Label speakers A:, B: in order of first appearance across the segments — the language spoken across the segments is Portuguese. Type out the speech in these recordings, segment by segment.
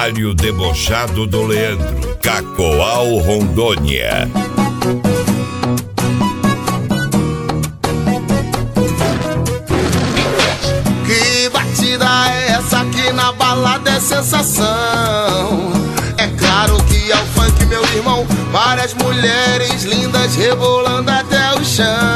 A: Diário Debochado do Leandro, Cacoal, Rondônia.
B: Que batida é essa aqui na balada é sensação? É claro que é o funk, meu irmão. Várias mulheres lindas rebolando até o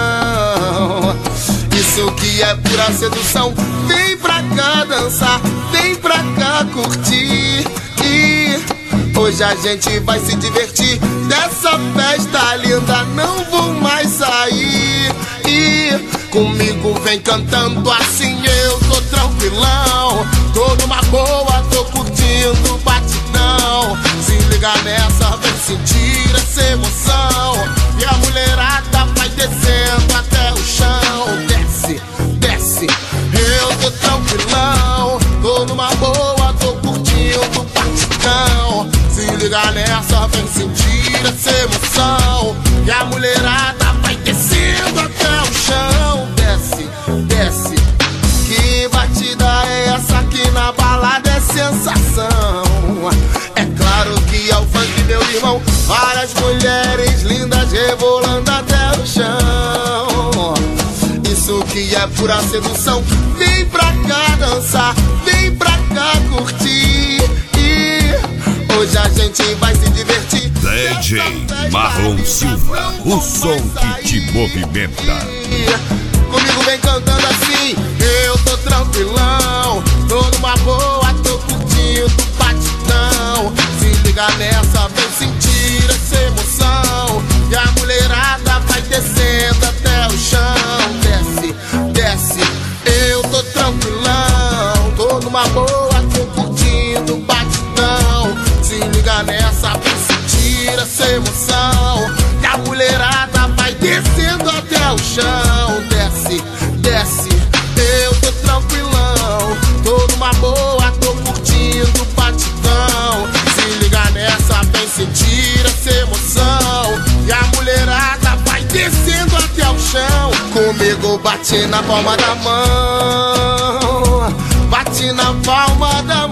B: chão. Isso que é pura sedução. Vem pra cá dançar, vem pra cá curtir. E hoje a gente vai se divertir. Dessa festa linda não vou mais sair. E comigo vem cantando assim, eu tô tranquilão. Tô numa boa, tô curtindo o batidão. Se liga nessa, vem sentir essa emoção. E a mulherada vai descendo até o chão. Desce, desce, eu tô tranquilão. Tô numa boa, tô curtindo o batidão. Se liga nessa, vem sentir essa emoção. E a mulherada vai descendo até o chão. Desce, desce. Que batida é essa aqui na balada é sensação? É claro que é o funk, meu irmão. Várias mulheres lindas rebolando até o chão. Isso que é pura sedução. Vem pra cá dançar, vem pra cá curtir. E hoje a gente vai se divertir.
A: DJ Marlon Silva, o som que te movimenta.
B: Comigo vem cantando assim, eu tô tranquilão. Tô numa boa, tô curtindo o batidão. Se liga nessa, vem sentir essa emoção. E a mulherada vai descendo até o chão. Desce, desce, eu tô tranquilão. Tô numa boa, tô curtindo o batidão. Se liga nessa, vem sentir essa emoção. E a mulherada vai descendo até o chão. Desce, desce, eu tô tranquilão. Tô numa boa, tô curtindo o batidão. Se liga nessa, vem sentir essa emoção. E a mulherada vai descendo até o chão. Comigo bate na palma da mão, bate na palma da